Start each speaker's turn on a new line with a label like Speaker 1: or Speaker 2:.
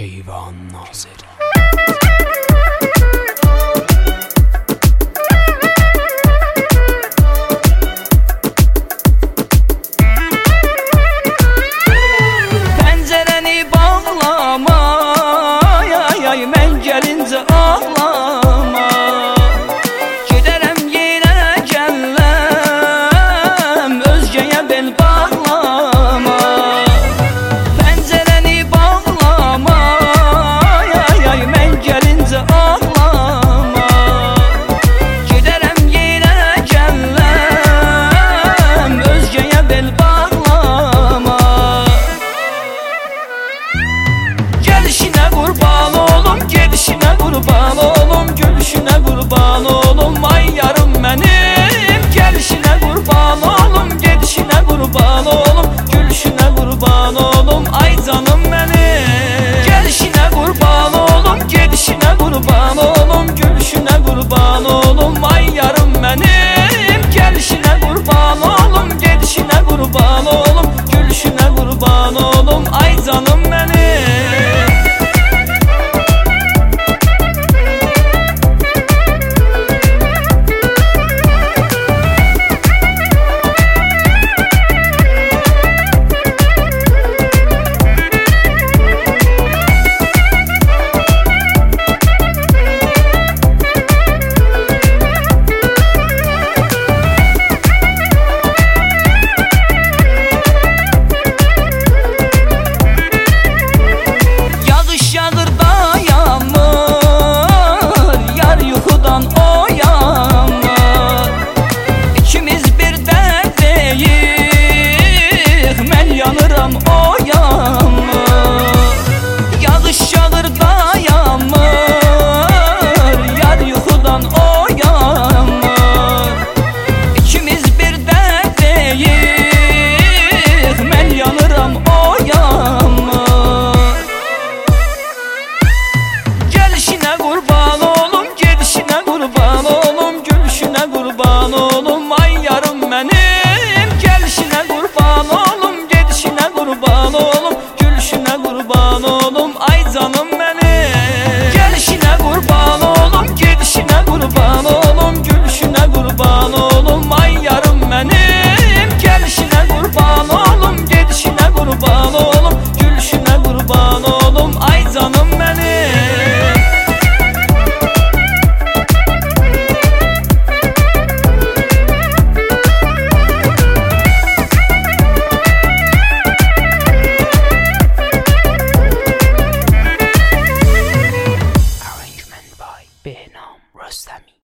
Speaker 1: Keyvan Nazeri.
Speaker 2: Pencereni bağlama, ay mən gəlincə ağlama. Gedərəm yerə gələm, özgəyə bel bağlama. Pencereni bağlama, ay mən gəlincə ağlama. Gedərəm yerə gələm, özgəyə bel bağlama. Gelişine kurban olum, gedişine kurban olum, gülüşüne kurban olum, ay yarım benim. Gelişine kurban olum, gedişine kurban olum, gülüşüne kurban olum, ay canım benim. Gelişine kurban olum, gedişine kurban olum, gülüşüne kurban olum, ay yarım benim. Gelişine kurban olum, gedişine kurban olum, gülüşüne kurban olum, ay canım benim. Kurban olum, ay yarım benim. Gelişine kurban olum, gedişine kurban olum, gülüşüne kurban olum, ay canım benim. Gelişine kurban olum, gedişine kurban olum, gülüşüne kurban olum, ay yarım benim. Gelişine kurban olum, gedişine kurban olum, gülüşüne kurban olum, ay canım benim.
Speaker 1: Arrangement by Behnam Rostami.